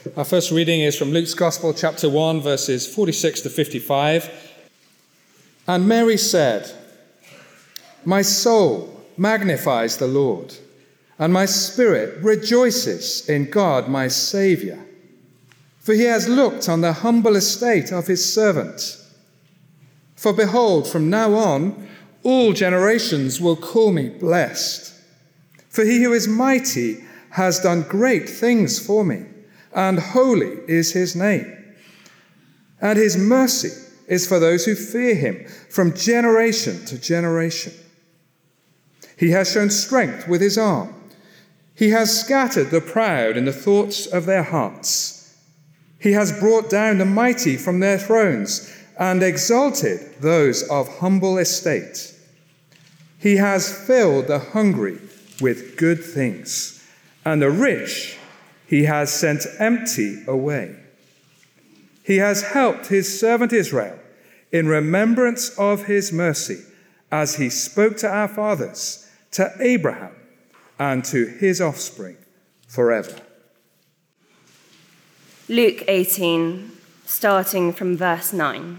Our first reading is from Luke's Gospel, chapter 1, verses 46 to 55. And Mary said, "My soul magnifies the Lord, and my spirit rejoices in God my Saviour. For he has looked on the humble estate of his servant. For behold, from now on, all generations will call me blessed. For he who is mighty has done great things for me, and holy is his name. And his mercy is for those who fear him from generation to generation. He has shown strength with his arm. He has scattered the proud in the thoughts of their hearts. He has brought down the mighty from their thrones and exalted those of humble estate. He has filled the hungry with good things, and the rich he has sent empty away. He has helped his servant Israel in remembrance of his mercy, as he spoke to our fathers, to Abraham, and to his offspring forever." Luke 18, starting from verse 9.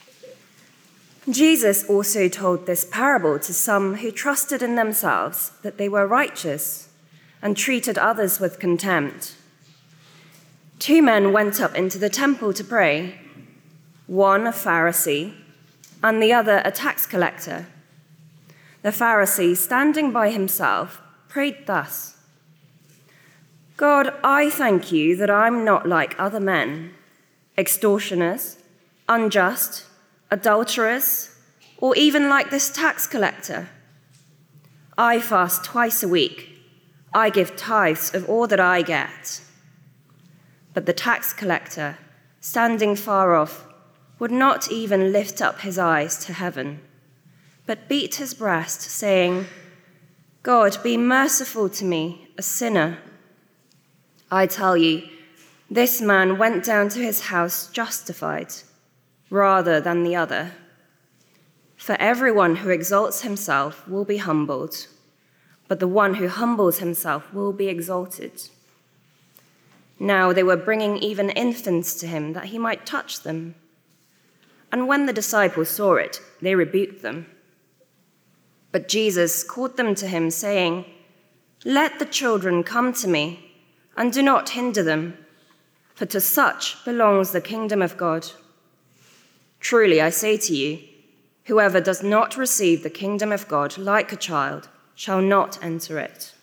Jesus also told this parable to some who trusted in themselves that they were righteous and treated others with contempt. 2 men went up into the temple to pray, one a Pharisee and the other a tax collector. The Pharisee, standing by himself, prayed thus: "God, I thank you that I'm not like other men, extortioners, unjust, adulterers, or even like this tax collector. I fast twice a week. I give tithes of all that I get." But the tax collector, standing far off, would not even lift up his eyes to heaven, but beat his breast, saying, "God, be merciful to me, a sinner." I tell you, this man went down to his house justified, rather than the other. For everyone who exalts himself will be humbled, but the one who humbles himself will be exalted. Now they were bringing even infants to him that he might touch them. And when the disciples saw it, they rebuked them. But Jesus called them to him, saying, "Let the children come to me, and do not hinder them, for to such belongs the kingdom of God. Truly I say to you, whoever does not receive the kingdom of God like a child shall not enter it."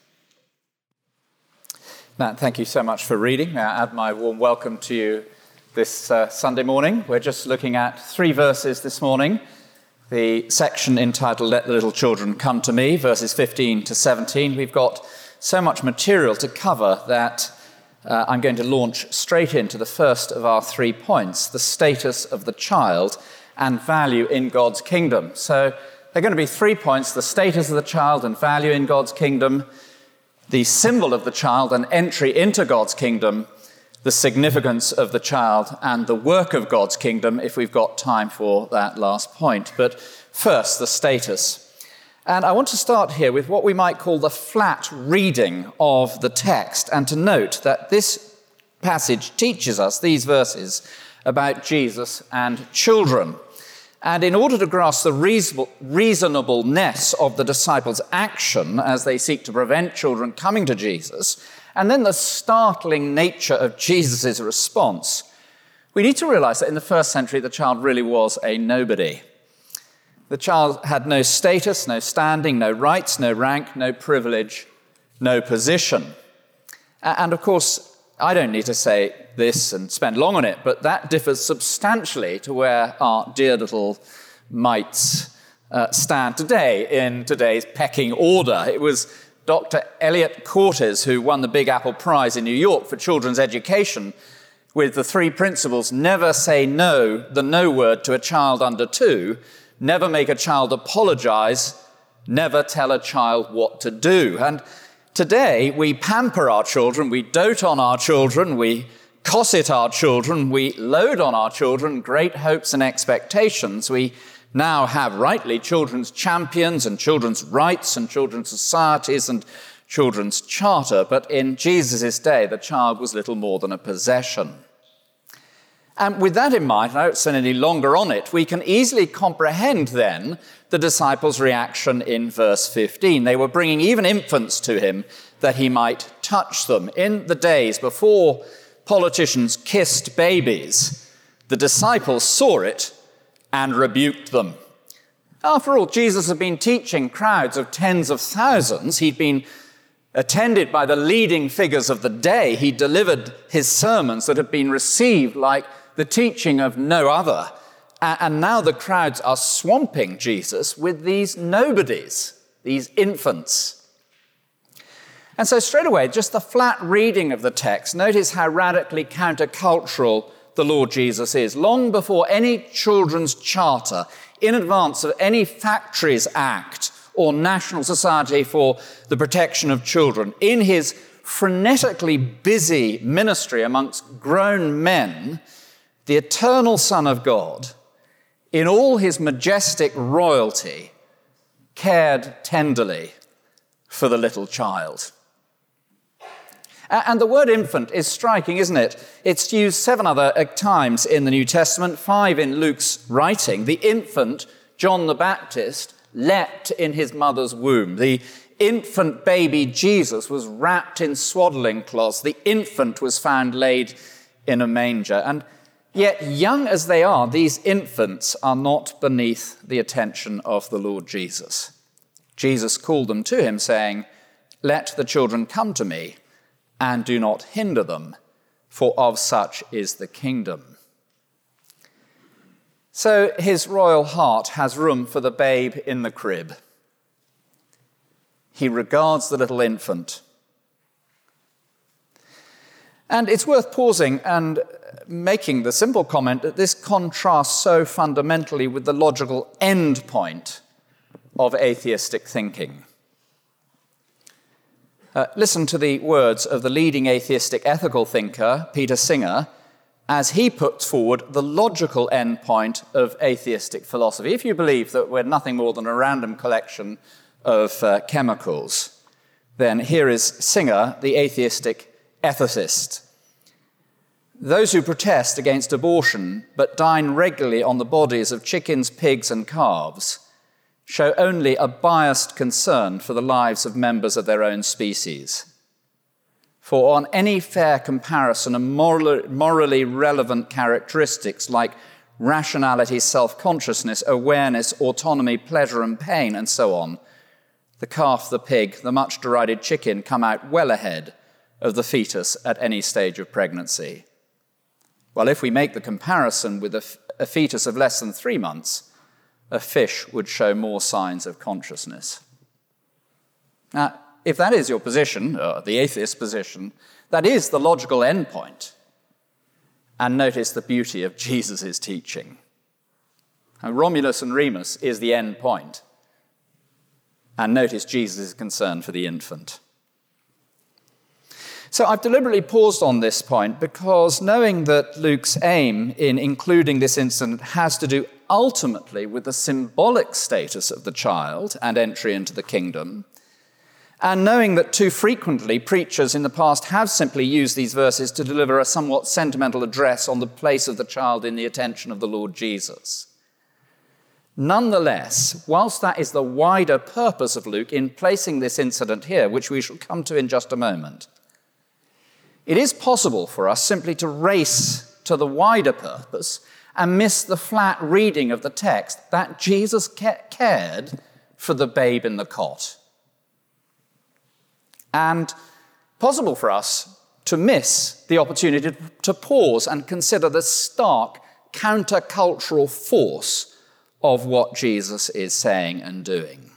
Matt, thank you so much for reading. I add my warm welcome to you this Sunday morning. We're just looking at 3 verses this morning. The section entitled "Let the Little Children Come to Me," verses 15 to 17. We've got so much material to cover that I'm going to launch straight into the first of our 3 points: the status of the child and value in God's kingdom. So there are going to be 3 points: the status of the child and value in God's kingdom, the symbol of the child and entry into God's kingdom, the significance of the child and the work of God's kingdom, if we've got time for that last point. But first, the status. And I want to start here with what we might call the flat reading of the text, and to note that this passage teaches us, these verses, about Jesus and children. And in order to grasp the reasonableness of the disciples' action as they seek to prevent children coming to Jesus, and then the startling nature of Jesus' response, we need to realize that in the first century, the child really was a nobody. The child had no status, no standing, no rights, no rank, no privilege, no position. And of course, I don't need to say this and spend long on it, but that differs substantially to where our dear little mites stand today in today's pecking order. It was Dr. Elliot Cortez who won the Big Apple Prize in New York for children's education with the 3 principles: never say no, the no word, to a child under 2, never make a child apologize, never tell a child what to do. And today, we pamper our children, we dote on our children, we cosset our children, we load on our children great hopes and expectations. We now have, rightly, children's champions and children's rights and children's societies and children's charter, but in Jesus' day, the child was little more than a possession. And with that in mind, I don't spend any longer on it, we can easily comprehend then the disciples' reaction in verse 15. They were bringing even infants to him that he might touch them. In the days before politicians kissed babies, the disciples saw it and rebuked them. After all, Jesus had been teaching crowds of tens of thousands. He'd been attended by the leading figures of the day. He delivered his sermons that had been received like the teaching of no other. And now the crowds are swamping Jesus with these nobodies, these infants. And so straight away, just the flat reading of the text, notice how radically countercultural the Lord Jesus is. Long before any children's charter, in advance of any Factories Act or National Society for the Protection of Children, in his frenetically busy ministry amongst grown men, the eternal Son of God, in all his majestic royalty, cared tenderly for the little child. And the word infant is striking, isn't it? It's used 7 other times in the New Testament, 5 in Luke's writing. The infant, John the Baptist, leapt in his mother's womb. The infant baby Jesus was wrapped in swaddling cloths. The infant was found laid in a manger. And yet, young as they are, these infants are not beneath the attention of the Lord Jesus. Jesus called them to him, saying, "Let the children come to me, and do not hinder them, for of such is the kingdom." So his royal heart has room for the babe in the crib. He regards the little infant. And it's worth pausing and making the simple comment that this contrasts so fundamentally with the logical end point of atheistic thinking. Listen to the words of the leading atheistic ethical thinker, Peter Singer, as he puts forward the logical endpoint of atheistic philosophy. If you believe that we're nothing more than a random collection of chemicals, then here is Singer, the atheistic ethicist. Those who protest against abortion but dine regularly on the bodies of chickens, pigs, and calves show only a biased concern for the lives of members of their own species. For on any fair comparison of morally relevant characteristics like rationality, self-consciousness, awareness, autonomy, pleasure, and pain, and so on, the calf, the pig, the much derided chicken come out well ahead of the fetus at any stage of pregnancy. Well, if we make the comparison with a fetus of less than 3 months, a fish would show more signs of consciousness. Now, if that is your position, or the atheist position, that is the logical endpoint. And notice the beauty of Jesus' teaching. Now, Romulus and Remus is the end point. And notice Jesus' concern for the infant. So I've deliberately paused on this point because knowing that Luke's aim in including this incident has to do ultimately with the symbolic status of the child and entry into the kingdom, and knowing that too frequently preachers in the past have simply used these verses to deliver a somewhat sentimental address on the place of the child in the attention of the Lord Jesus. Nonetheless, whilst that is the wider purpose of Luke in placing this incident here, which we shall come to in just a moment, it is possible for us simply to race to the wider purpose and miss the flat reading of the text that Jesus cared for the babe in the cot. And possible for us to miss the opportunity to pause and consider the stark countercultural force of what Jesus is saying and doing.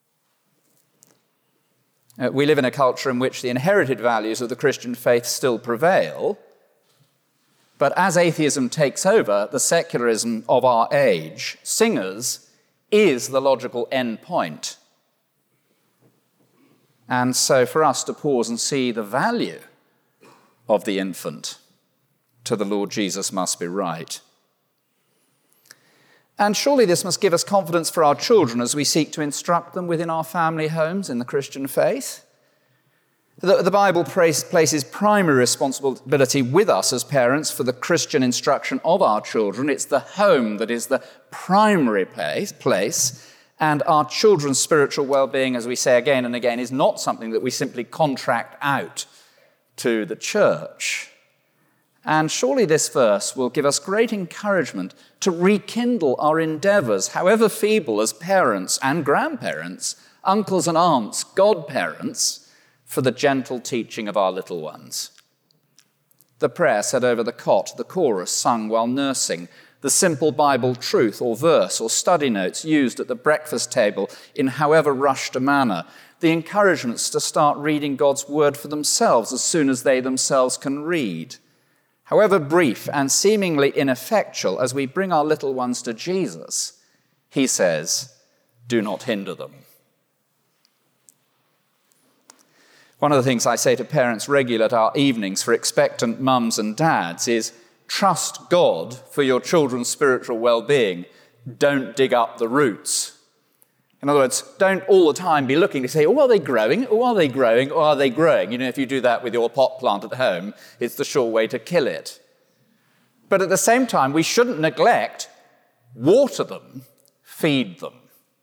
We live in a culture in which the inherited values of the Christian faith still prevail, but as atheism takes over the secularism of our age, Singer's is the logical end point. And so for us to pause and see the value of the infant to the Lord Jesus must be right. And surely this must give us confidence for our children as we seek to instruct them within our family homes in the Christian faith. The Bible places primary responsibility with us as parents for the Christian instruction of our children. It's the home that is the primary place, and our children's spiritual well-being, as we say again and again, is not something that we simply contract out to the church. And surely this verse will give us great encouragement to rekindle our endeavours, however feeble, as parents and grandparents, uncles and aunts, godparents, for the gentle teaching of our little ones. The prayer said over the cot, the chorus sung while nursing, the simple Bible truth or verse or study notes used at the breakfast table in however rushed a manner, the encouragements to start reading God's word for themselves as soon as they themselves can read. However brief and seemingly ineffectual, as we bring our little ones to Jesus, he says, do not hinder them. One of the things I say to parents regularly at our evenings for expectant mums and dads is trust God for your children's spiritual well-being. Don't dig up the roots. In other words, don't all the time be looking to say, oh, are they growing? Oh, are they growing? Or are they growing? You know, if you do that with your pot plant at home, it's the sure way to kill it. But at the same time, we shouldn't neglect, water them, feed them.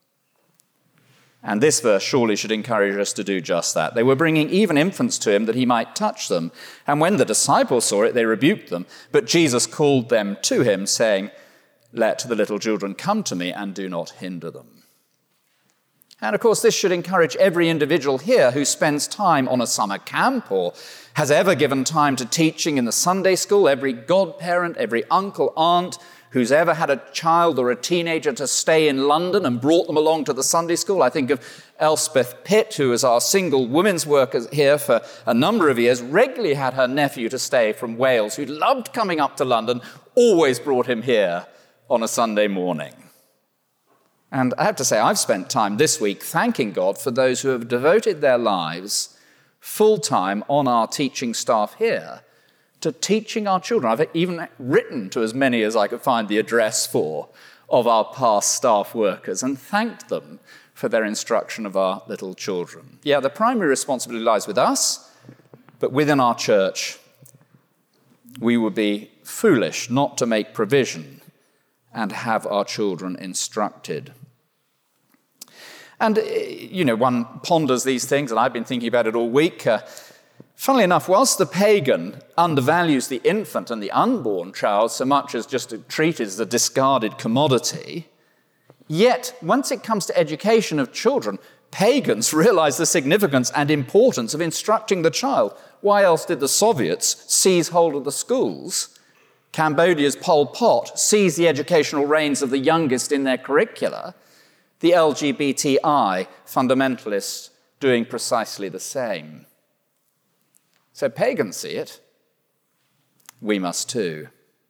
And this verse surely should encourage us to do just that. They were bringing even infants to him that he might touch them. And when the disciples saw it, they rebuked them. But Jesus called them to him, saying, let the little children come to me and do not hinder them. And of course, this should encourage every individual here who spends time on a summer camp or has ever given time to teaching in the Sunday school, every godparent, every uncle, aunt, who's ever had a child or a teenager to stay in London and brought them along to the Sunday school. I think of Elspeth Pitt, who was our single women's worker here for a number of years, regularly had her nephew to stay from Wales, who loved coming up to London, always brought him here on a Sunday morning. And I have to say, I've spent time this week thanking God for those who have devoted their lives full-time on our teaching staff here to teaching our children. I've even written to as many as I could find the address for of our past staff workers and thanked them for their instruction of our little children. Yeah, the primary responsibility lies with us, but within our church, we would be foolish not to make provision and have our children instructed. And, you know, one ponders these things, and I've been thinking about it all week. Funnily enough, whilst the pagan undervalues the infant and the unborn child so much as just treated as a discarded commodity, yet once it comes to education of children, pagans realize the significance and importance of instructing the child. Why else did the Soviets seize hold of the schools? Cambodia's Pol Pot seized the educational reins of the youngest in their curricula. The LGBTI fundamentalists doing precisely the same. So pagans see it. We must too.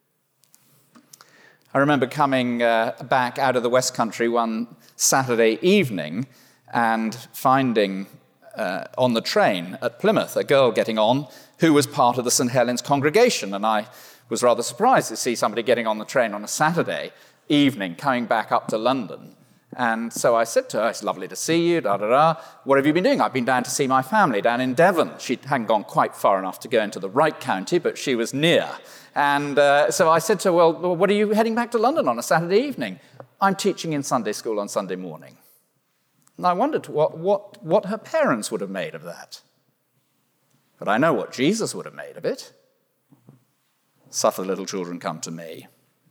I remember coming back out of the West Country one Saturday evening and finding on the train at Plymouth a girl getting on who was part of the St. Helens congregation. And I was rather surprised to see somebody getting on the train on a Saturday evening coming back up to London. And so I said to her, it's lovely to see you, What have you been doing? I've been down to see my family down in Devon. She hadn't gone quite far enough to go into the right county, but she was near. And so I said to her, well, what are you heading back to London on a Saturday evening? I'm teaching in Sunday school on Sunday morning. And I wondered what her parents would have made of that. But I know what Jesus would have made of it. Suffer the little children come to me.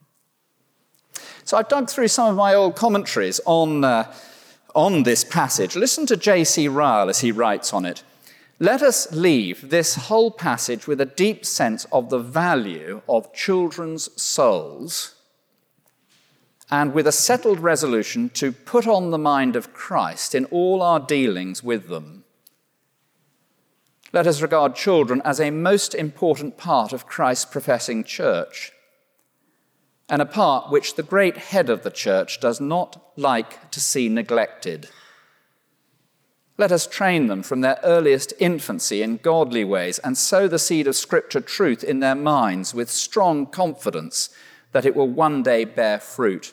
So I've dug through some of my old commentaries on this passage. Listen to J.C. Ryle as he writes on it. Let us leave this whole passage with a deep sense of the value of children's souls and with a settled resolution to put on the mind of Christ in all our dealings with them. Let us regard children as a most important part of Christ's professing church, and a part which the great head of the church does not like to see neglected. Let us train them from their earliest infancy in godly ways and sow the seed of Scripture truth in their minds with strong confidence that it will one day bear fruit.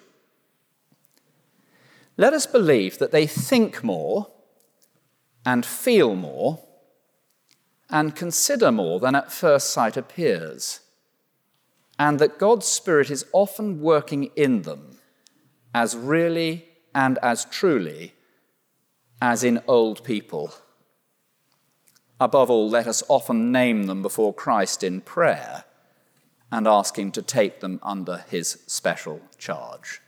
Let us believe that they think more and feel more and consider more than at first sight appears, and that God's Spirit is often working in them as really and as truly as in old people. Above all, let us often name them before Christ in prayer and ask him to take them under his special charge.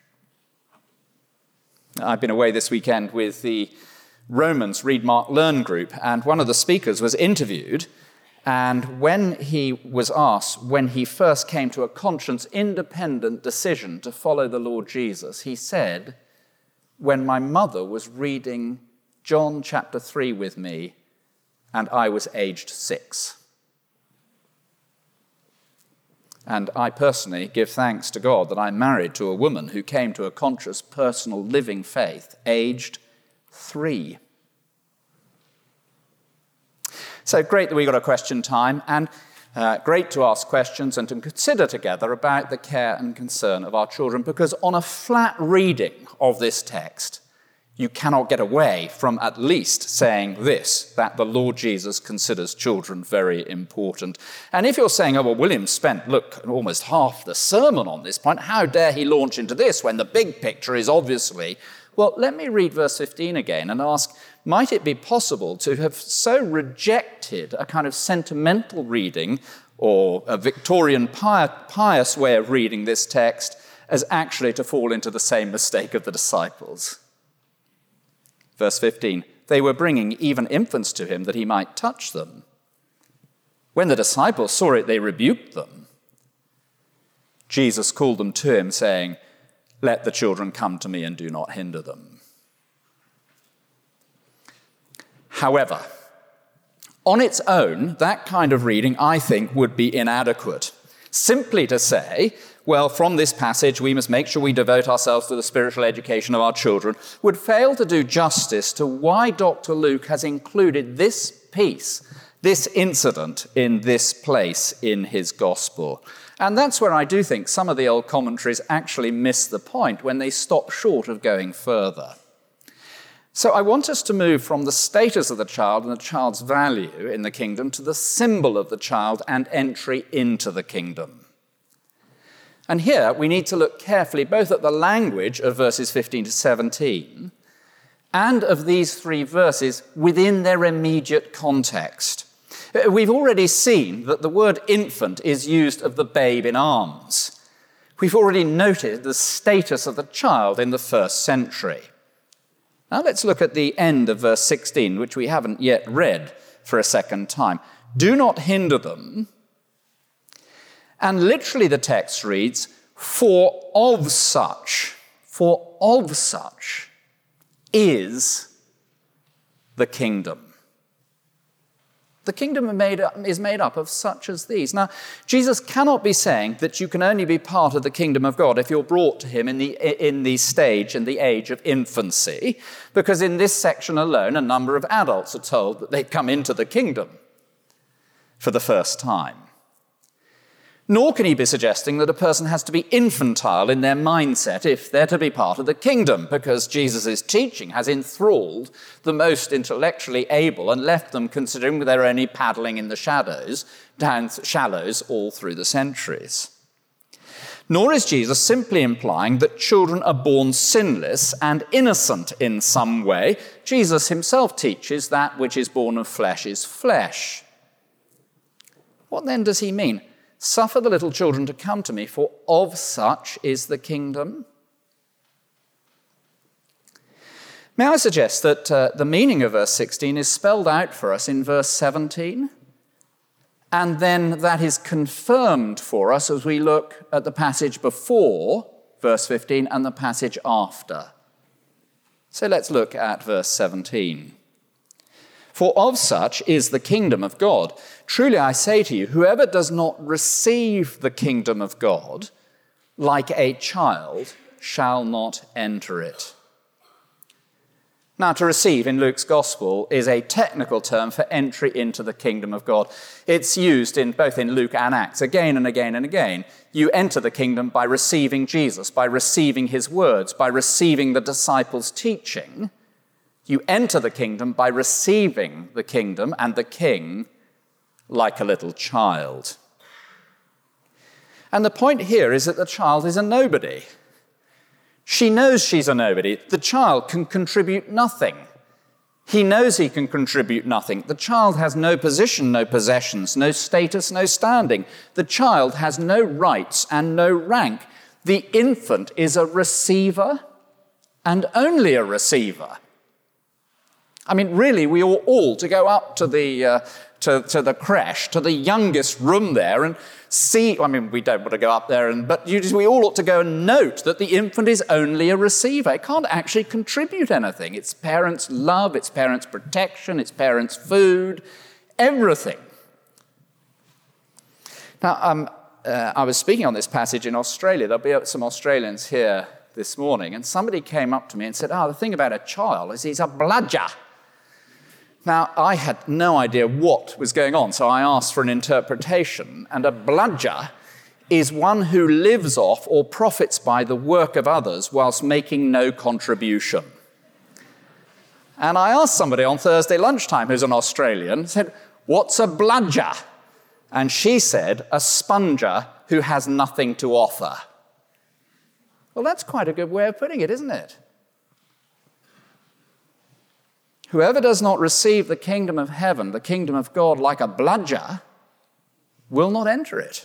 I've been away this weekend with the Romans Read, Mark, Learn group, and one of the speakers was interviewed, and when he was asked when he first came to a conscience-independent decision to follow the Lord Jesus, he said, "When my mother was reading John chapter 3 with me, and I was aged 6. And I personally give thanks to God that I'm married to a woman who came to a conscious, personal, living faith, aged 3. So great that we got a question time, and great to ask questions and to consider together about the care and concern of our children, because on a flat reading of this text, you cannot get away from at least saying this, that the Lord Jesus considers children very important. And if you're saying, oh, well, William spent, almost half the sermon on this point, how dare he launch into this when the big picture is obviously... Well, let me read verse 15 again and ask, might it be possible to have so rejected a kind of sentimental reading or a Victorian pious way of reading this text as actually to fall into the same mistake of the disciples? Verse 15, they were bringing even infants to him that he might touch them. When the disciples saw it, they rebuked them. Jesus called them to him, saying, let the children come to me and do not hinder them. However, on its own, that kind of reading, I think, would be inadequate. Simply to say, well, from this passage, we must make sure we devote ourselves to the spiritual education of our children, would fail to do justice to why Dr. Luke has included this piece, this incident, in this place in his gospel. And that's where I do think some of the old commentaries actually miss the point when they stop short of going further. So I want us to move from the status of the child and the child's value in the kingdom to the symbol of the child and entry into the kingdom. And here we need to look carefully both at the language of verses 15 to 17 and of these 3 verses within their immediate context. We've already seen that the word infant is used of the babe in arms. We've already noted the status of the child in the first century. Now let's look at the end of verse 16, which we haven't yet read for a second time. Do not hinder them. And literally the text reads, for of such is the kingdom. The kingdom is made up of such as these. Now, Jesus cannot be saying that you can only be part of the kingdom of God if you're brought to him in the stage and the age of infancy, because in this section alone, a number of adults are told that they come into the kingdom for the first time. Nor can he be suggesting that a person has to be infantile in their mindset if they're to be part of the kingdom, because Jesus' teaching has enthralled the most intellectually able and left them considering they're only paddling in the shallows all through the centuries. Nor is Jesus simply implying that children are born sinless and innocent in some way. Jesus himself teaches that which is born of flesh is flesh. What then does he mean? Suffer the little children to come to me, for of such is the kingdom. May I suggest that the meaning of verse 16 is spelled out for us in verse 17, and then that is confirmed for us as we look at the passage before verse 15 and the passage after. So let's look at verse 17. For of such is the kingdom of God. Truly I say to you, whoever does not receive the kingdom of God like a child shall not enter it. Now, to receive in Luke's gospel is a technical term for entry into the kingdom of God. It's used both in Luke and Acts again and again and again. You enter the kingdom by receiving Jesus, by receiving his words, by receiving the disciples' teaching. You enter the kingdom by receiving the kingdom and the king like a little child. And the point here is that the child is a nobody. She knows she's a nobody. The child can contribute nothing. He knows he can contribute nothing. The child has no position, no possessions, no status, no standing. The child has no rights and no rank. The infant is a receiver and only a receiver. I mean, really, we ought all to go up to the creche, to the youngest room there and see, I mean, we don't want to go up there, but we all ought to go and note that the infant is only a receiver. It can't actually contribute anything. It's parents' love, it's parents' protection, it's parents' food, everything. Now, I was speaking on this passage in Australia. There'll be some Australians here this morning, and somebody came up to me and said, the thing about a child is he's a bludger. Now, I had no idea what was going on, so I asked for an interpretation. And a bludger is one who lives off or profits by the work of others whilst making no contribution. And I asked somebody on Thursday lunchtime who's an Australian, said, what's a bludger? And she said, a sponger who has nothing to offer. Well, that's quite a good way of putting it, isn't it? Whoever does not receive the kingdom of heaven, the kingdom of God, like a bludger, will not enter it.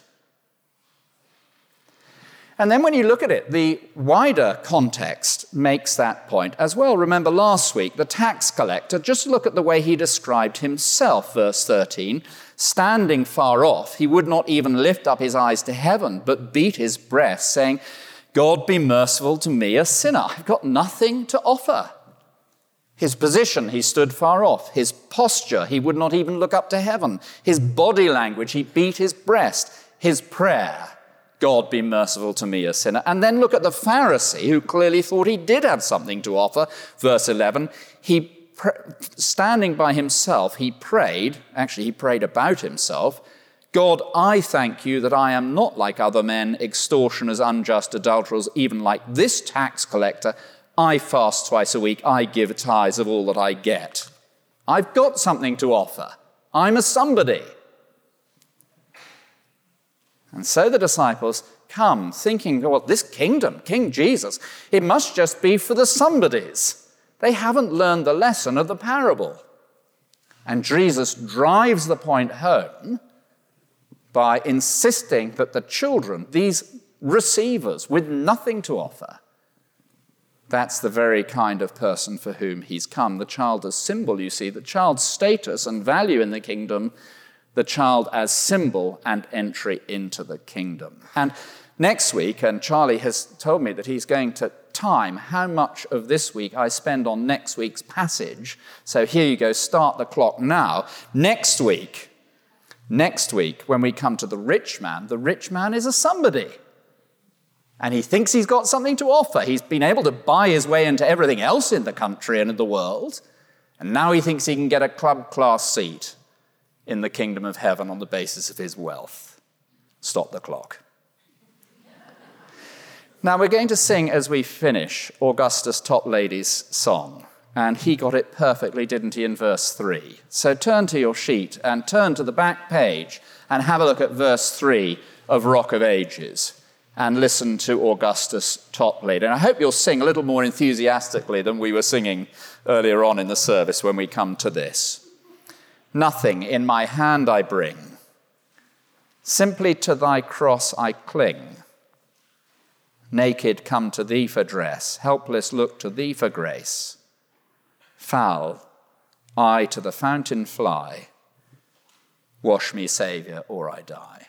And then when you look at it, the wider context makes that point as well. Remember last week, the tax collector, just look at the way he described himself, verse 13. Standing far off, he would not even lift up his eyes to heaven, but beat his breast, saying, God be merciful to me, a sinner. I've got nothing to offer. His position, he stood far off. His posture, he would not even look up to heaven. His body language, he beat his breast. His prayer, God be merciful to me, a sinner. And then look at the Pharisee, who clearly thought he did have something to offer. Verse 11, standing by himself, he prayed about himself, God, I thank you that I am not like other men, extortioners, unjust, adulterers, even like this tax collector. I fast twice a week. I give tithes of all that I get. I've got something to offer. I'm a somebody. And so the disciples come thinking, well, this kingdom, King Jesus, it must just be for the somebodies. They haven't learned the lesson of the parable. And Jesus drives the point home by insisting that the children, these receivers with nothing to offer, that's the very kind of person for whom he's come. The child as symbol, you see, the child's status and value in the kingdom, the child as symbol and entry into the kingdom. And next week, and Charlie has told me that he's going to time how much of this week I spend on next week's passage. So here you go, start the clock now. Next week, when we come to the rich man is a somebody. And he thinks he's got something to offer. He's been able to buy his way into everything else in the country and in the world. And now he thinks he can get a club-class seat in the kingdom of heaven on the basis of his wealth. Stop the clock. Now we're going to sing, as we finish, Augustus Toplady's song. And he got it perfectly, didn't he, in verse 3. So turn to your sheet and turn to the back page and have a look at verse 3 of Rock of Ages. And listen to Augustus Toplady. And I hope you'll sing a little more enthusiastically than we were singing earlier on in the service when we come to this. Nothing in my hand I bring, simply to thy cross I cling. Naked come to thee for dress, helpless look to thee for grace. Foul, I to the fountain fly, wash me, Saviour, or I die.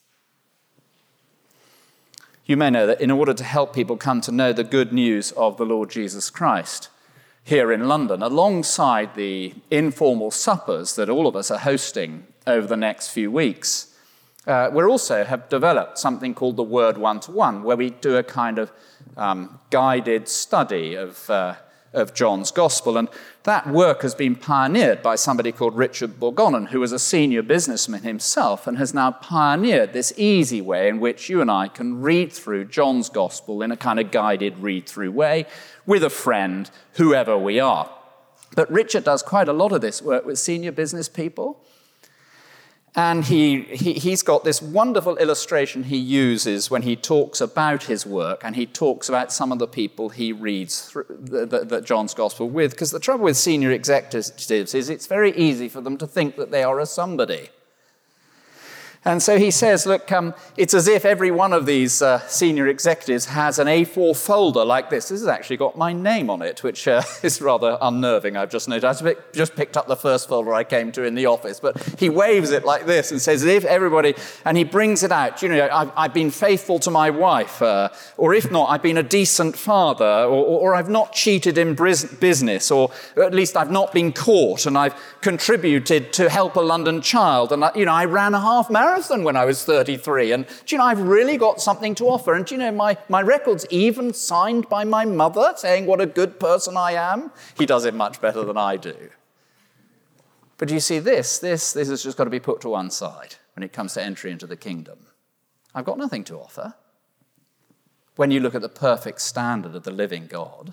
You may know that in order to help people come to know the good news of the Lord Jesus Christ here in London, alongside the informal suppers that all of us are hosting over the next few weeks, we also have developed something called the Word One-to-One, where we do a kind of guided study of John's Gospel. And that work has been pioneered by somebody called Richard Bourgonnen, who was a senior businessman himself and has now pioneered this easy way in which you and I can read through John's Gospel in a kind of guided read-through way with a friend, whoever we are. But Richard does quite a lot of this work with senior business people. And he's got this wonderful illustration he uses when he talks about his work, and he talks about some of the people he reads through that John's Gospel with. Because the trouble with senior executives is it's very easy for them to think that they are a somebody. And so he says, look, it's as if every one of these senior executives has an A4 folder like this. This has actually got my name on it, which is rather unnerving, I've just noticed. I just picked up the first folder I came to in the office, but he waves it like this and says, if everybody, and he brings it out, I've been faithful to my wife, or if not, I've been a decent father, or I've not cheated in business, or at least I've not been caught, and I've contributed to help a London child, and I ran a half marathon when I was 33, and I've really got something to offer, and my record's even signed by my mother saying what a good person I am. He does it much better than I do. But you see, this has just got to be put to one side when it comes to entry into the kingdom. I've got nothing to offer. When you look at the perfect standard of the living God,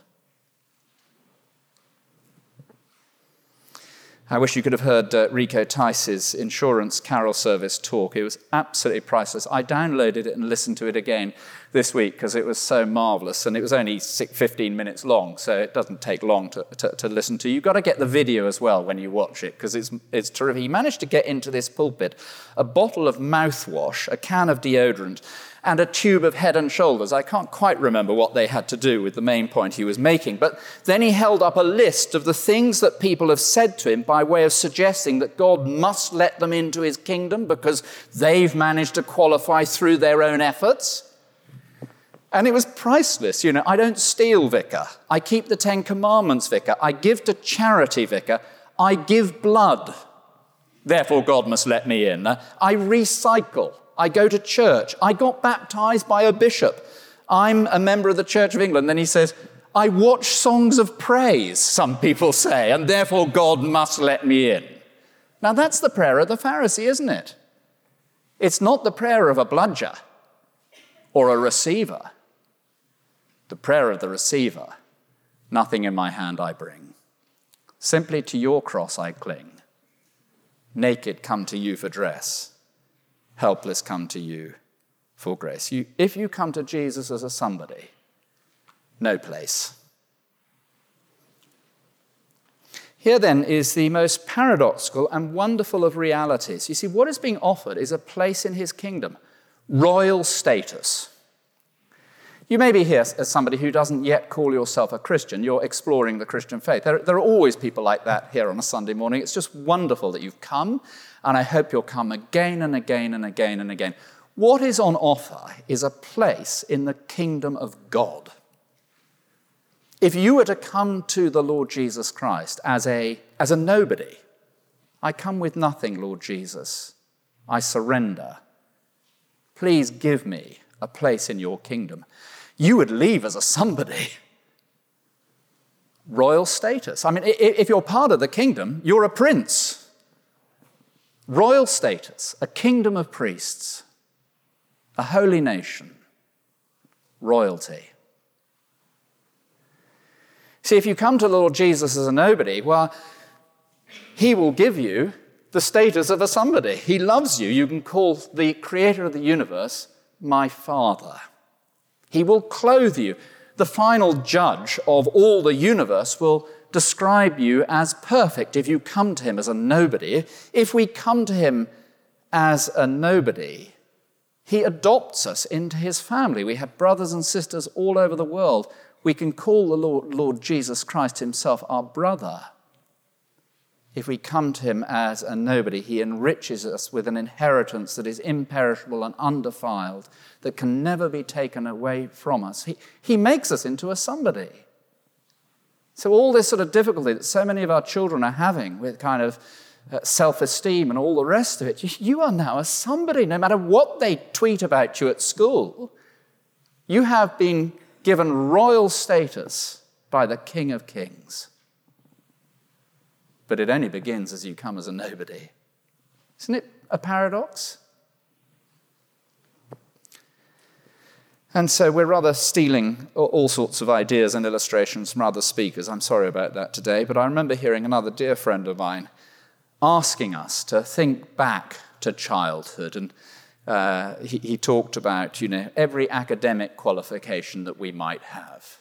I wish you could have heard Rico Tice's insurance carol service talk. It was absolutely priceless. I downloaded it and listened to it again this week because it was so marvelous, and it was only 15 minutes long, so it doesn't take long to listen to. You've got to get the video as well when you watch it because it's terrific. He managed to get into this pulpit a bottle of mouthwash, a can of deodorant, and a tube of Head and Shoulders. I can't quite remember what they had to do with the main point he was making, but then he held up a list of the things that people have said to him by way of suggesting that God must let them into his kingdom because they've managed to qualify through their own efforts. And it was priceless. I don't steal, vicar. I keep the 10 Commandments, vicar. I give to charity, vicar. I give blood. Therefore, God must let me in. I recycle. I go to church. I got baptized by a bishop. I'm a member of the Church of England. Then he says, I watch songs of praise, some people say, and therefore God must let me in. Now that's the prayer of the Pharisee, isn't it? It's not the prayer of a bludger or a receiver. The prayer of the receiver, nothing in my hand I bring. Simply to your cross I cling. Naked come to you for dress. Helpless come to you for grace. If you come to Jesus as a somebody, no place. Here then is the most paradoxical and wonderful of realities. You see, what is being offered is a place in his kingdom, royal status. You may be here as somebody who doesn't yet call yourself a Christian. You're exploring the Christian faith. There are always people like that here on a Sunday morning. It's just wonderful that you've come, and I hope you'll come again and again and again and again. What is on offer is a place in the kingdom of God. If you were to come to the Lord Jesus Christ as a nobody, I come with nothing, Lord Jesus. I surrender. Please give me a place in your kingdom. You would leave as a somebody. Royal status. I mean, if you're part of the kingdom, you're a prince. Royal status, a kingdom of priests, a holy nation, royalty. See, if you come to the Lord Jesus as a nobody, well, he will give you the status of a somebody. He loves you. You can call the creator of the universe my Father. He will clothe you. The final judge of all the universe will describe you as perfect if you come to him as a nobody. If we come to him as a nobody, he adopts us into his family. We have brothers and sisters all over the world. We can call the Lord Jesus Christ himself our brother. If we come to him as a nobody, he enriches us with an inheritance that is imperishable and undefiled, that can never be taken away from us. He makes us into a somebody. So all this sort of difficulty that so many of our children are having with kind of self-esteem and all the rest of it, you are now a somebody. No matter what they tweet about you at school, you have been given royal status by the King of Kings. But it only begins as you come as a nobody. Isn't it a paradox? And so we're rather stealing all sorts of ideas and illustrations from other speakers. I'm sorry about that today, but I remember hearing another dear friend of mine asking us to think back to childhood, and he talked about, every academic qualification that we might have.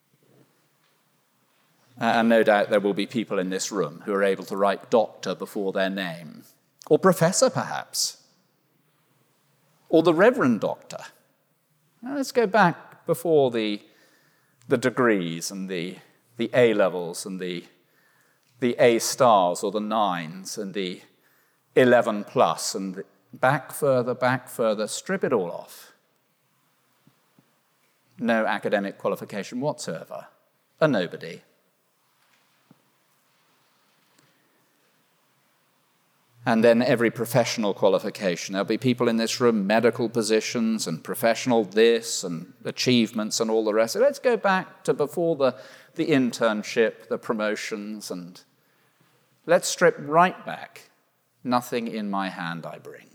And no doubt there will be people in this room who are able to write doctor before their name, or professor perhaps, or the Reverend Doctor. Now, let's go back before the degrees and the A-levels and the A-stars or the 9s and the 11 plus, and back further, strip it all off. No academic qualification whatsoever, a nobody. And then every professional qualification. There'll be people in this room, medical positions and professional this and achievements and all the rest. So let's go back to before the internship, the promotions, and let's strip right back. Nothing in my hand I bring.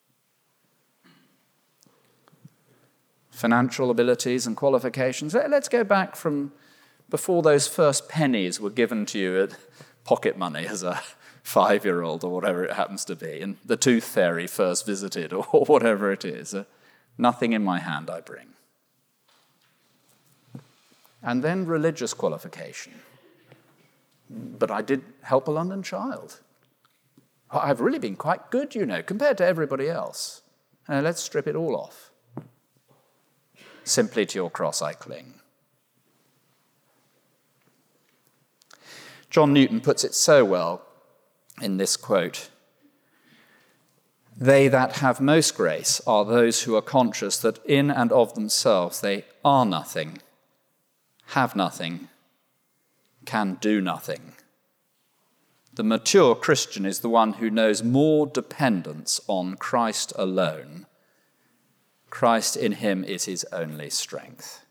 Financial abilities and qualifications. Let's go back from before those first pennies were given to you at pocket money as a 5-year-old or whatever it happens to be, and the tooth fairy first visited or whatever it is. Nothing in my hand I bring. And then religious qualification. But I did help a London child. I've really been quite good, compared to everybody else. Let's strip it all off. Simply to your cross I cling. John Newton puts it so well in this quote: "They that have most grace are those who are conscious that in and of themselves they are nothing, have nothing, can do nothing. The mature Christian is the one who knows more dependence on Christ alone. Christ in him is his only strength."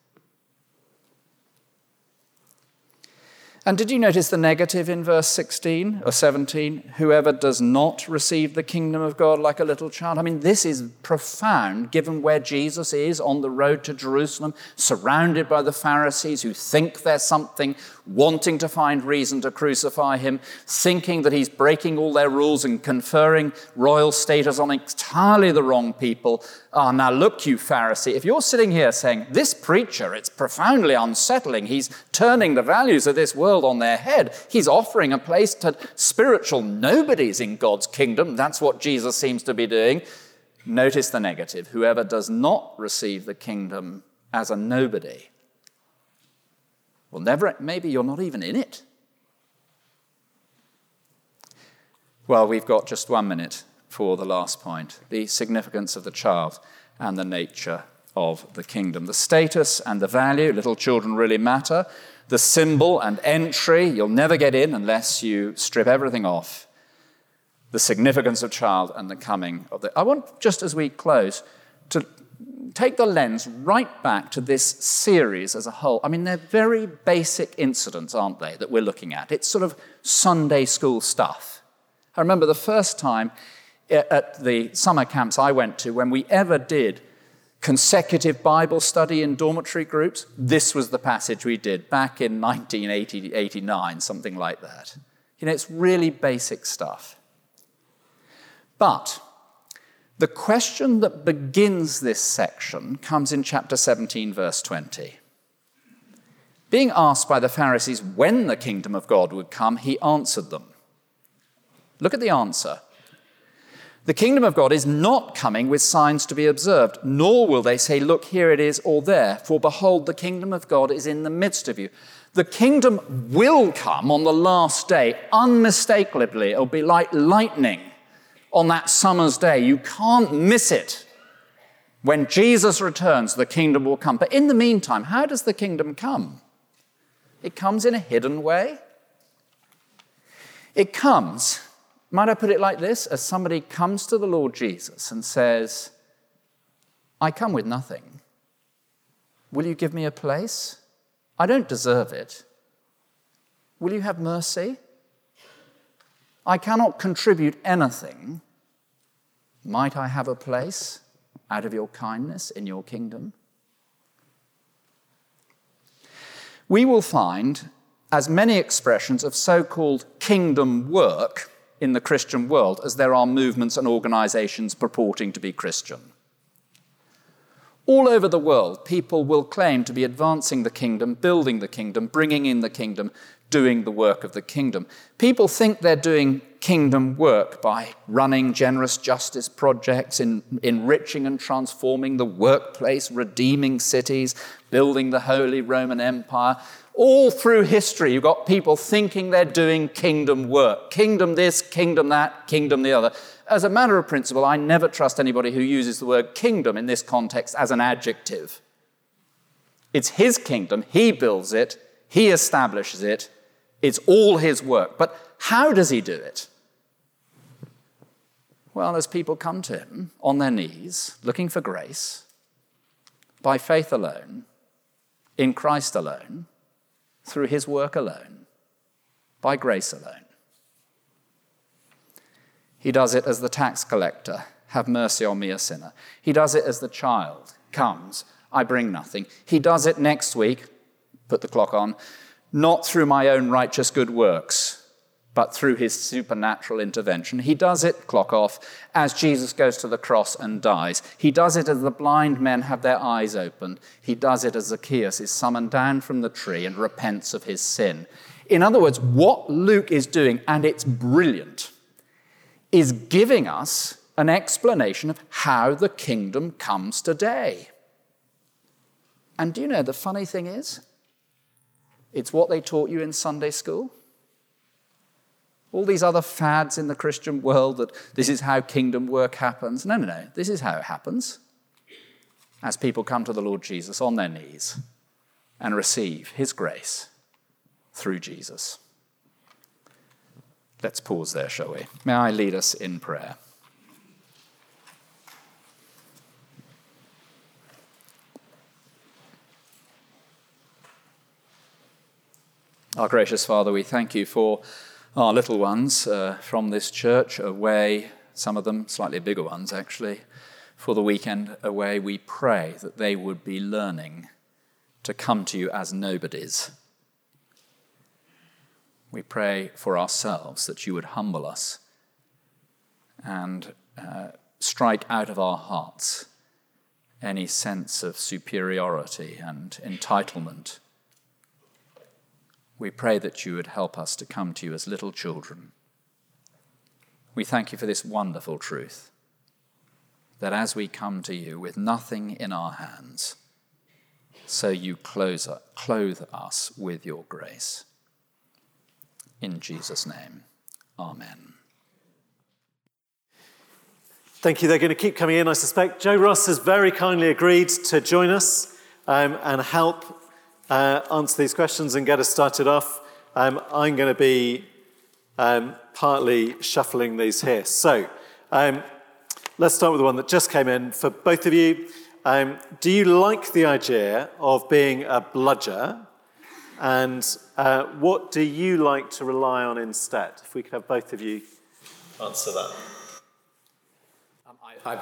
And did you notice the negative in verse 16 or 17? Whoever does not receive the kingdom of God like a little child. I mean, this is profound given where Jesus is on the road to Jerusalem, surrounded by the Pharisees who think they're something, wanting to find reason to crucify him, thinking that he's breaking all their rules and conferring royal status on entirely the wrong people. Now look, you Pharisee, if you're sitting here saying, this preacher, it's profoundly unsettling, he's turning the values of this world on their head, he's offering a place to spiritual nobodies in God's kingdom, that's what Jesus seems to be doing. Notice the negative: whoever does not receive the kingdom as a nobody. Well, maybe you're not even in it. Well, we've got just 1 minute for the last point, the significance of the child and the nature of the kingdom. The status and the value, little children really matter. The symbol and entry, you'll never get in unless you strip everything off. The significance of child and the coming of the... I want, just as we close, to take the lens right back to this series as a whole. I mean, they're very basic incidents, aren't they, that we're looking at? It's sort of Sunday school stuff. I remember the first time at the summer camps I went to, when we ever did consecutive Bible study in dormitory groups, this was the passage we did back in 1989, something like that. It's really basic stuff. But the question that begins this section comes in chapter 17, verse 20. Being asked by the Pharisees when the kingdom of God would come, he answered them. Look at the answer. The kingdom of God is not coming with signs to be observed, nor will they say, look, here it is, or there, for behold, the kingdom of God is in the midst of you. The kingdom will come on the last day, unmistakably. It'll be like lightning on that summer's day. You can't miss it. When Jesus returns, the kingdom will come. But in the meantime, how does the kingdom come? It comes in a hidden way. It comes, might I put it like this, as somebody comes to the Lord Jesus and says, I come with nothing. Will you give me a place? I don't deserve it. Will you have mercy? I cannot contribute anything. Might I have a place out of your kindness in your kingdom? We will find as many expressions of so-called kingdom work in the Christian world as there are movements and organizations purporting to be Christian. All over the world, people will claim to be advancing the kingdom, building the kingdom, bringing in the kingdom, doing the work of the kingdom. People think they're doing kingdom work by running generous justice projects, enriching and transforming the workplace, redeeming cities, building the Holy Roman Empire. All through history, you've got people thinking they're doing kingdom work. Kingdom this, kingdom that, kingdom the other. As a matter of principle, I never trust anybody who uses the word kingdom in this context as an adjective. It's his kingdom. He builds it. He establishes it. It's all his work. But how does he do it? Well, as people come to him on their knees, looking for grace, by faith alone, in Christ alone, through his work alone, by grace alone. He does it as the tax collector, have mercy on me, a sinner. He does it as the child comes, I bring nothing. He does it next week, put the clock on, not through my own righteous good works, but through his supernatural intervention. He does it, clock off, as Jesus goes to the cross and dies. He does it as the blind men have their eyes opened. He does it as Zacchaeus is summoned down from the tree and repents of his sin. In other words, what Luke is doing, and it's brilliant, is giving us an explanation of how the kingdom comes today. And do you know, the funny thing is, it's what they taught you in Sunday school. All these other fads in the Christian world that this is how kingdom work happens. No. This is how it happens. As people come to the Lord Jesus on their knees and receive his grace through Jesus. Let's pause there, shall we? May I lead us in prayer? Our gracious Father, we thank you for our little ones from this church away, some of them slightly bigger ones actually, for the weekend away. We pray that they would be learning to come to you as nobodies. We pray for ourselves that you would humble us and strike out of our hearts any sense of superiority and entitlement. We pray that you would help us to come to you as little children. We thank you for this wonderful truth, that as we come to you with nothing in our hands, so you clothe us with your grace. In Jesus' name, amen. Thank you. They're going to keep coming in, I suspect. Joe Ross has very kindly agreed to join us and help answer these questions and get us started off. I'm going to be partly shuffling these here. So let's start with the one that just came in. For both of you, do you like the idea of being a bludger? And what do you like to rely on instead? If we could have both of you answer that. I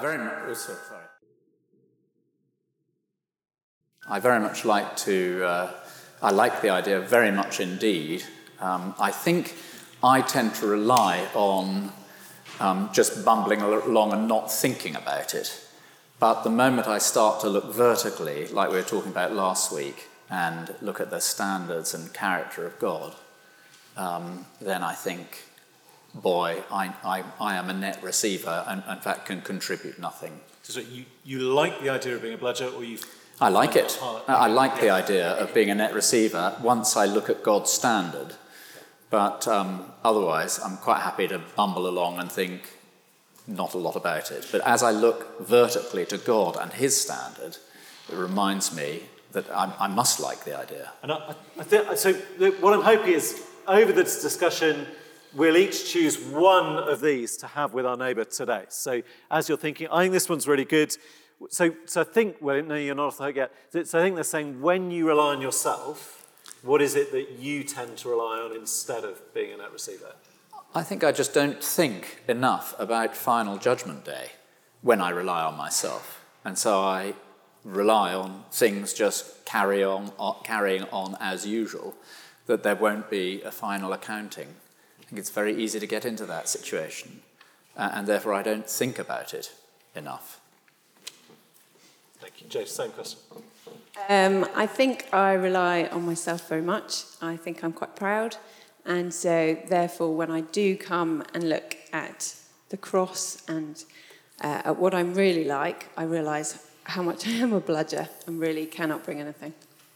very much like to, I like the idea very much indeed. I think I tend to rely on just bumbling along and not thinking about it. But the moment I start to look vertically, like we were talking about last week, and look at the standards and character of God, then I think, boy, I am a net receiver and in fact can contribute nothing. So you like the idea of being a bludger, or you... I like it. I like the idea of being a net receiver once I look at God's standard. But otherwise, I'm quite happy to bumble along and think not a lot about it. But as I look vertically to God and his standard, it reminds me that I must like the idea. And I think, so what I'm hoping is, over this discussion, we'll each choose one of these to have with our neighbour today. So as you're thinking, I think this one's really good. So I think, well, no, you're not off the hook yet. So I think they're saying, when you rely on yourself, what is it that you tend to rely on instead of being a net receiver? I think I just don't think enough about final judgment day when I rely on myself. And so I rely on things just carrying on as usual, that there won't be a final accounting. I think it's very easy to get into that situation, and therefore I don't think about it enough. Thank you. Joe, same question. I think I rely on myself very much. I think I'm quite proud. And so, therefore, when I do come and look at the cross and at what I'm really like, I realise how much I am a bludger and really cannot bring anything.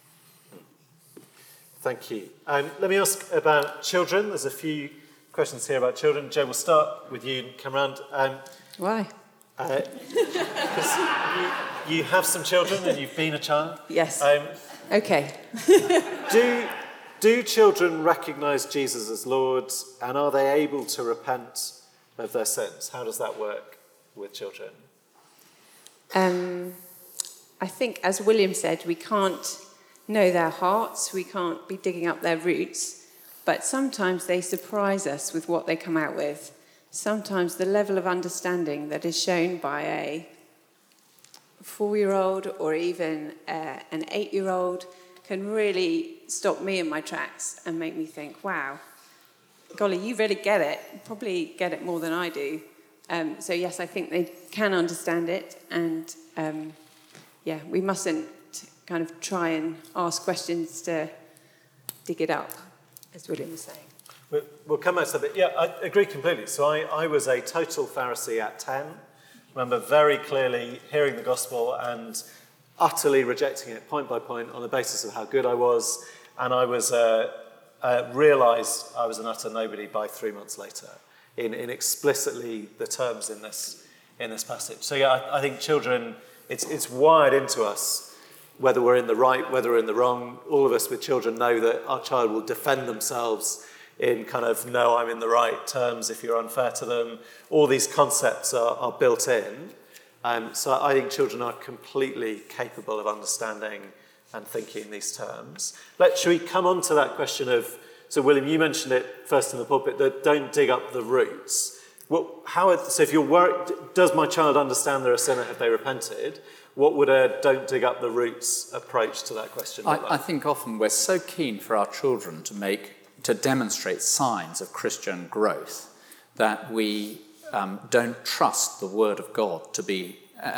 Thank you. Let me ask about children. There's a few questions here about children. Joe, we'll start with you and come round. Why? Because you have some children and you've been a child. Yes. Okay. Do children recognise Jesus as Lord, and are they able to repent of their sins? How does that work with children? I think, as William said, we can't know their hearts, we can't be digging up their roots, but sometimes they surprise us with what they come out with. Sometimes the level of understanding that is shown by a 4-year-old or even an 8-year-old can really stop me in my tracks and make me think, wow, golly, you really get it. You probably get it more than I do. So yes, I think they can understand it, and we mustn't kind of try and ask questions to dig it up, as William was saying. We'll come back to that. Yeah, I agree completely. So I was a total Pharisee at 10. I remember very clearly hearing the gospel and utterly rejecting it point by point on the basis of how good I was. And I was realised I was an utter nobody by 3 months later in explicitly the terms in this passage. So yeah, I think children, it's wired into us, whether we're in the right, whether we're in the wrong. All of us with children know that our child will defend themselves in kind of, no, I'm in the right terms if you're unfair to them. All these concepts are built in. So I think children are completely capable of understanding and thinking in these terms. Should we come on to that question of, so William, you mentioned it first in the pulpit, that don't dig up the roots. So if you're worried, does my child understand they're a sinner, have they repented? What would a don't dig up the roots approach to that question look like? I think often we're so keen for our children to demonstrate signs of Christian growth that we don't trust the word of God to be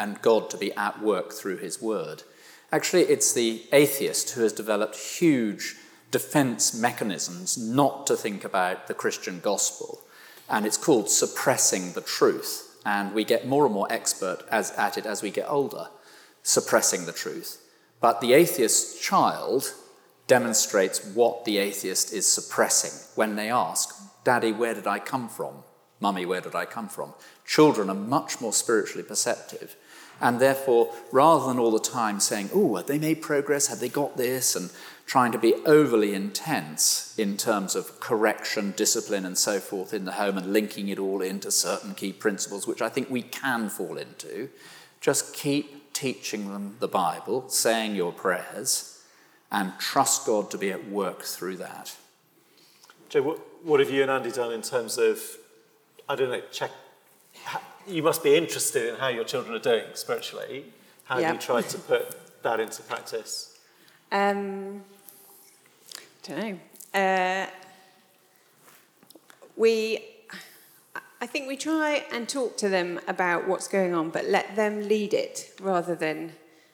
at work through his word. Actually, it's the atheist who has developed huge defense mechanisms not to think about the Christian gospel. And it's called suppressing the truth. And we get more and more expert at it as we get older, suppressing the truth. But the atheist child demonstrates what the atheist is suppressing when they ask, Daddy, where did I come from? Mummy, where did I come from? Children are much more spiritually perceptive. And therefore, rather than all the time saying, oh, have they made progress? Have they got this? And trying to be overly intense in terms of correction, discipline, and so forth in the home and linking it all into certain key principles, which I think we can fall into, just keep teaching them the Bible, saying your prayers, and trust God to be at work through that. Joe, what have you and Andy done in terms of, I don't know, you must be interested in how your children are doing spiritually. How do you try to put that into practice? Don't know. I think we try and talk to them about what's going on, but let them lead it rather than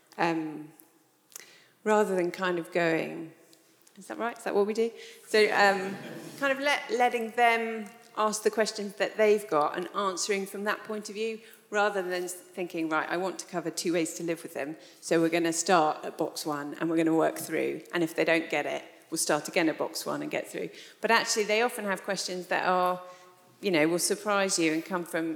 kind of going, is that right? Is that what we do? So kind of letting them ask the questions that they've got and answering from that point of view, rather than thinking, right, I want to cover 2 ways to live with them, so we're going to start at box 1 and we're going to work through, and if they don't get it, we'll start again at box 1 and get through. But actually, they often have questions that are, will surprise you and come from,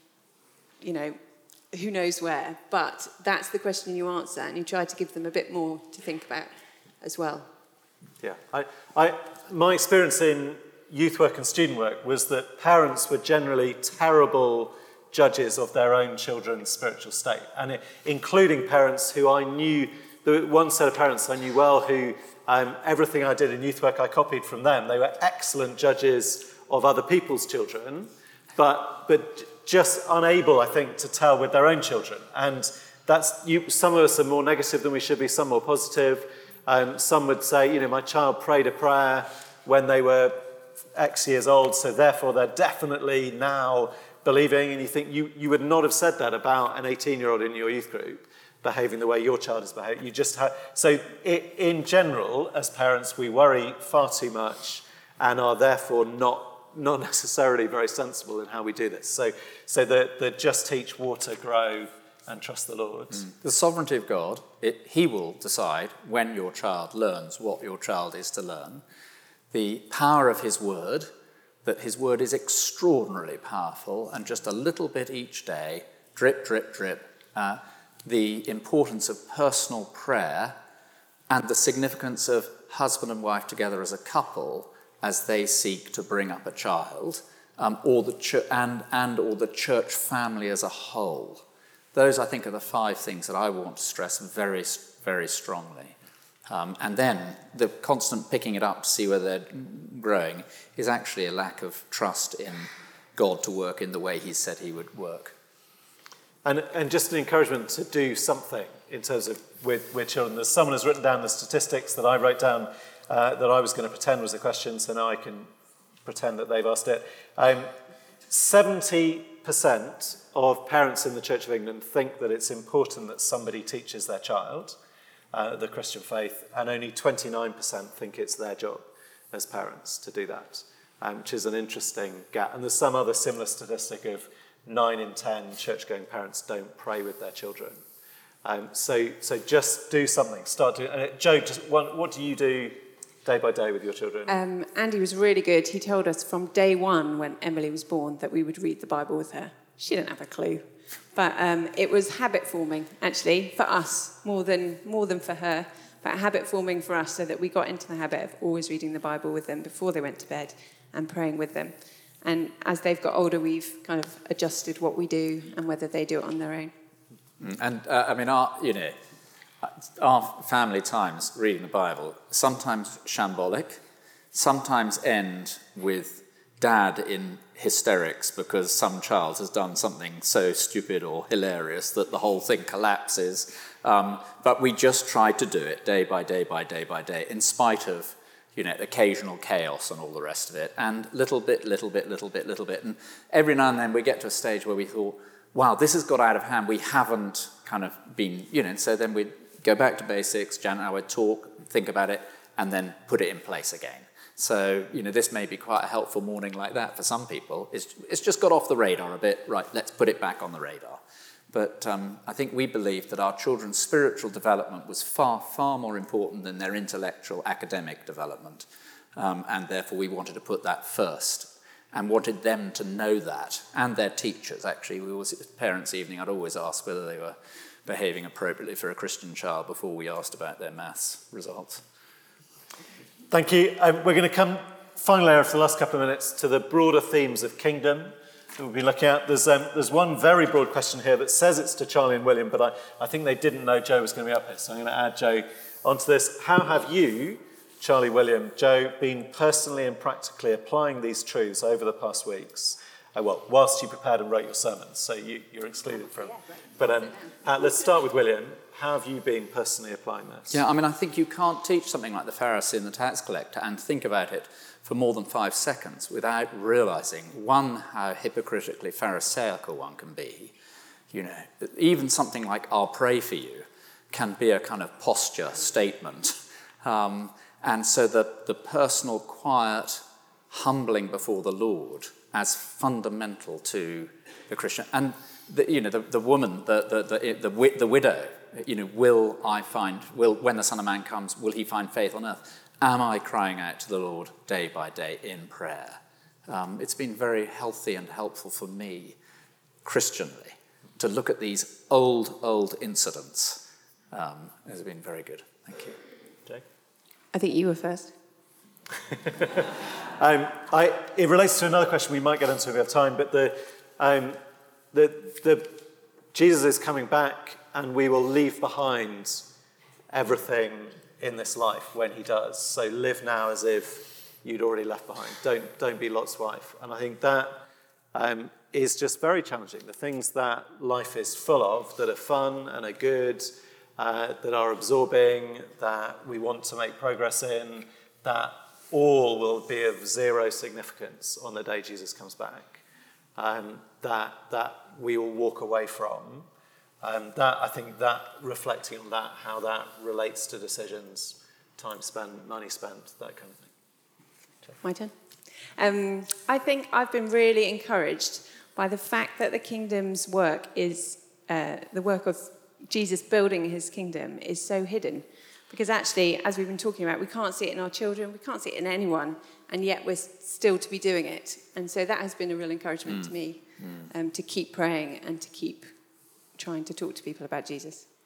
who knows where, but that's the question you answer, and you try to give them a bit more to think about as well. Yeah, my experience in youth work and student work was that parents were generally terrible judges of their own children's spiritual state, and including parents who I knew, the one set of parents I knew well who everything I did in youth work I copied from them. They were excellent judges of other people's children, but just unable, I think, to tell with their own children. And some of us are more negative than we should be, some more positive. Some would say, my child prayed a prayer when they were X years old, so therefore they're definitely now believing, and you think you would not have said that about an 18-year-old in your youth group behaving the way your child is behaving. You just have, so in general, as parents, we worry far too much and are therefore not necessarily very sensible in how we do this. So the just teach, water, grow, and trust the Lord. The sovereignty of God, he will decide when your child learns what your child is to learn. The power of his word, that his word is extraordinarily powerful, and just a little bit each day, drip, drip, drip. The importance of personal prayer and the significance of husband and wife together as a couple as they seek to bring up a child, or the church family as a whole. Those, I think, are the 5 things that I want to stress very, very strongly. And then the constant picking it up to see whether they're growing is actually a lack of trust in God to work in the way he said he would work. And just an encouragement to do something in terms of with children. Someone has written down the statistics that I wrote down that I was going to pretend was a question, so now I can pretend that they've asked it. 70% of parents in the Church of England think that it's important that somebody teaches their child the Christian faith, and only 29% think it's their job as parents to do that, which is an interesting gap. And there's some other similar statistic of 9 in 10 church-going parents don't pray with their children. So just do something. Start doing. Joe, what do you do day by day with your children? Andy was really good. He told us from day one when Emily was born that we would read the Bible with her. She didn't have a clue. But it was habit forming, actually, for us, more than for her, but habit forming for us, so that we got into the habit of always reading the Bible with them before they went to bed and praying with them. And as they've got older, we've kind of adjusted what we do and whether they do it on their own. And our family times reading the Bible, sometimes shambolic, sometimes end with Dad in hysterics because some child has done something so stupid or hilarious that the whole thing collapses. But we just try to do it day by day by day by day, in spite of occasional chaos and all the rest of it, and little bit. And every now and then we get to a stage where we thought, wow, this has got out of hand. We haven't kind of been, so then we'd go back to basics, Jan and I would talk, think about it, and then put it in place again. So, this may be quite a helpful morning like that for some people. It's just got off the radar a bit. Right, let's put it back on the radar. But I think we believed that our children's spiritual development was far, far more important than their intellectual, academic development. And therefore we wanted to put that first and wanted them to know that, and their teachers, actually. Parents' evening, I'd always ask whether they were behaving appropriately for a Christian child before we asked about their maths results. Thank you. We're going to come, final area for the last couple of minutes, to the broader themes of kingdom that we'll be looking at. There's one very broad question here that says it's to Charlie and William, but I think they didn't know Joe was going to be up here, so I'm going to add Joe onto this. How have you, Charlie, William, Joe, been personally and practically applying these truths over the past weeks? Whilst you prepared and wrote your sermons, so you're excluded from. But let's start with William. How have you been personally applying this? Yeah, I think you can't teach something like the Pharisee and the tax collector and think about it for more than 5 seconds without realising, one, how hypocritically pharisaical one can be. Even something like "I'll pray for you" can be a kind of posture statement. And so the personal, quiet, humbling before the Lord as fundamental to the Christian. And the woman, the widow, when the Son of Man comes, will he find faith on earth? Am I crying out to the Lord day by day in prayer? It's been very healthy and helpful for me, Christianly, to look at these old incidents. It's been very good. Thank you. Jake? I think you were first. It relates to another question we might get into if we have time, but the Jesus is coming back, and we will leave behind everything in this life when he does. So live now as if you'd already left behind. Don't be Lot's wife. And I think that is just very challenging. The things that life is full of, that are fun and are good, that are absorbing, that we want to make progress in, that all will be of zero significance on the day Jesus comes back, that we will walk away from. That I think that reflecting on that, how that relates to decisions, time spent, money spent, that kind of thing. My turn. I think I've been really encouraged by the fact that the kingdom's work is, the work of Jesus building his kingdom is so hidden. Because actually, as we've been talking about, we can't see it in our children, we can't see it in anyone, and yet we're still to be doing it. And so that has been a real encouragement to me, to keep praying and to keep trying to talk to people about Jesus.